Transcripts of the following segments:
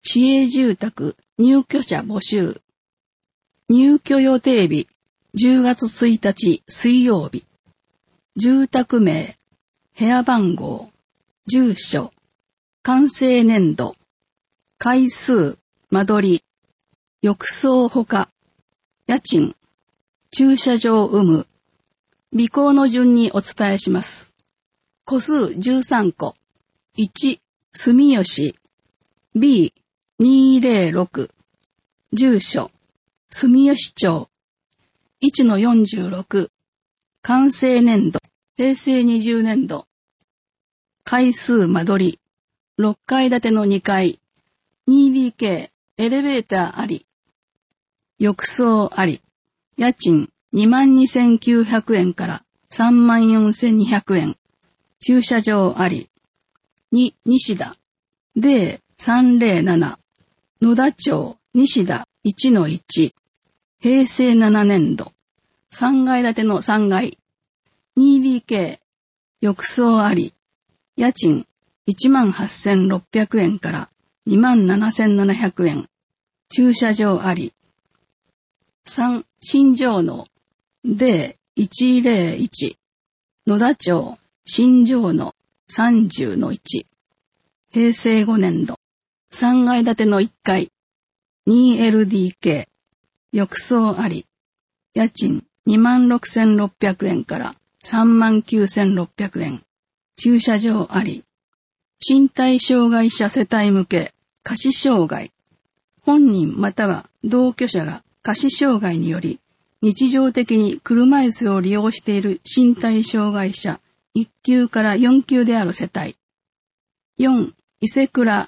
市営住宅入居者募集。入居予定日10月1日水曜日。住宅名、部屋番号、住所、完成年度、階数、間取り、浴槽ほか、家賃、駐車場有無、備考の順にお伝えします。戸数13個。1、住吉。B206。住所、住吉町。1-46。完成年度、平成20年度。階数間取り、6階建ての2階。2DK、エレベーターあり。浴槽あり。家賃22,900円から34,200円。駐車場あり。2、西田。D307。野田町、西田 1-1。平成7年度。3階建ての3階。2DK。浴槽あり。家賃18,600円から27,700円。駐車場あり。3、新城野。D101。野田町、新城野 30-1。平成5年度。3階建ての1階。2LDK。浴槽あり。家賃26,600円から39,600円。駐車場あり。身体障害者世帯向け、下肢障害。本人または同居者が下肢障害により、日常的に車椅子を利用している身体障害者1級から4級である世帯。4、伊勢倉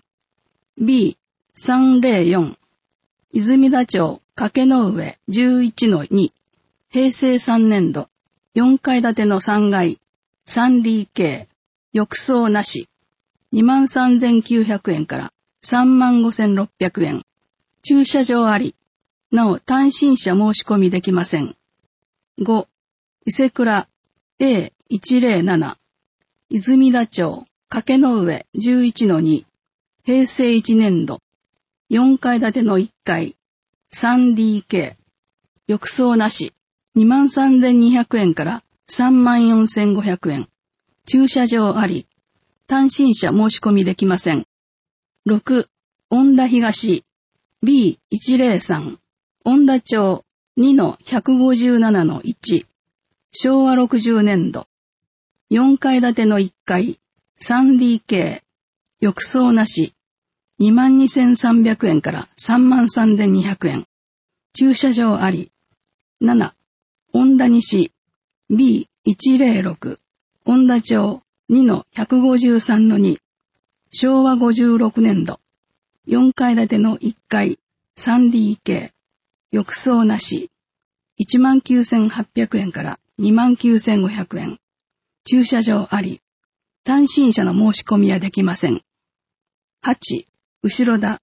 B304。泉田町掛の上 11-2。平成3年度。4階建ての3階。3DK。浴槽なし。23,900円から35,600円。駐車場あり。なお単身者申し込みできません。5、伊勢倉 A107。泉田町掛の上 11-2。平成1年度。4階建ての1階。3DK。浴槽なし。23,200円から34,500円。駐車場あり。単身者申し込みできません。6、恩田東 B103。恩田町 2-157-1。昭和60年度。4階建ての1階。3DK。浴槽なし。22,300円から33,200円。駐車場あり。7、恩田西 B106。恩田町 2-153-2。昭和56年度。4階建ての1階。3DK。浴槽なし。19,800円から29,500円。駐車場あり。単身者の申し込みはできません。8、後田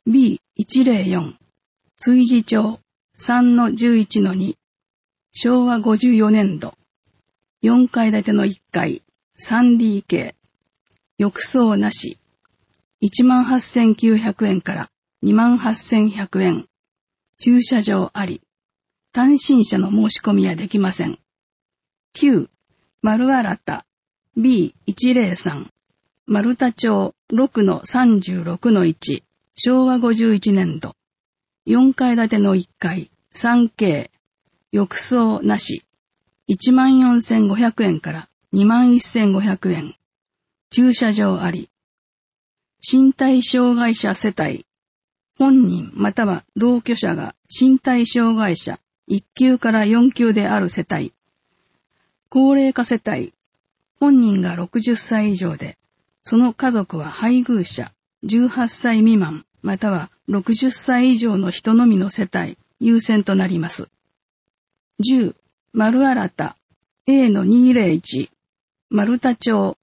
B104。築地町 3-11-2。昭和54年度。4階建ての1階。3DK。浴槽なし。18,900円から28,100円。駐車場あり。単身者の申し込みはできません。9、丸新 B103。丸太町 6-36-1。昭和51年度。4階建ての1階。3K。浴槽なし。14,500円から21,500円。駐車場あり。身体障害者世帯。本人または同居者が身体障害者1級から4級である世帯。高齢化世帯。本人が60歳以上で、その家族は配偶者、18歳未満または60歳以上の人のみの世帯優先となります。10、丸新 A-201。丸太町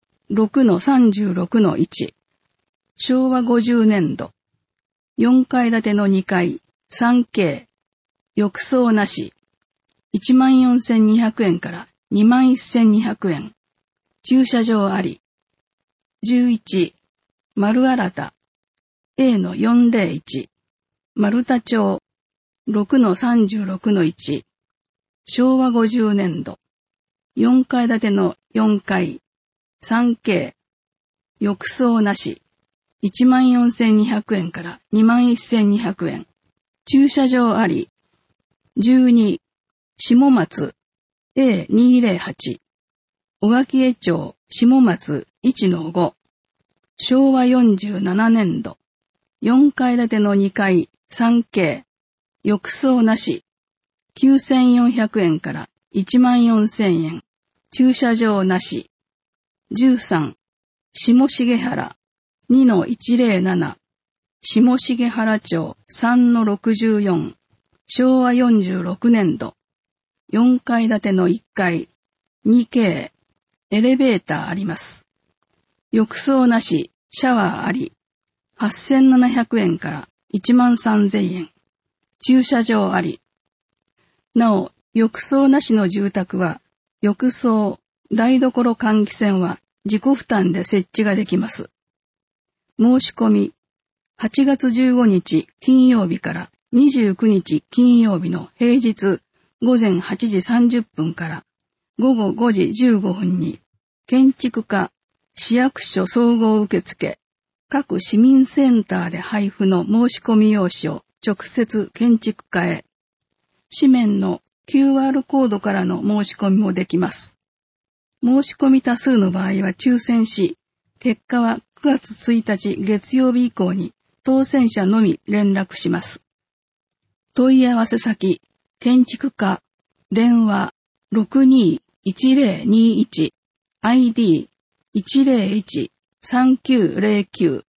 6-36-1。昭和50年度。4階建ての2階。3K。浴槽なし。14,200円から21,200円。駐車場あり。11、丸新 A-401、丸太町 6-36-1、昭和50年度、4階建ての4階、3K、浴槽なし、14,200円から21,200円、駐車場あり、12、下松 A208、小垣江町下松 1-5、昭和47年度、4階建ての2階 3K、浴槽なし、9,400円から14,000円、駐車場なし、13、下重原 2-107、下重原町 3-64、昭和46年度、4階建ての1階、2K、エレベーターあります。浴槽なし、シャワーあり、8,700円から13,000円、駐車場あり。なお、浴槽なしの住宅は、浴槽、台所換気扇は自己負担で設置ができます。申し込み、8月15日金曜日から29日金曜日の平日午前8時30分から午後5時15分に、建築課、市役所総合受付、各市民センターで配布の申し込み用紙を直接建築課へ、紙面の QR コードからの申し込みもできます。申し込み多数の場合は抽選し、結果は9月1日月曜日以降に当選者のみ連絡します。問い合わせ先、建築課、電話 62-1021、ID 101-3909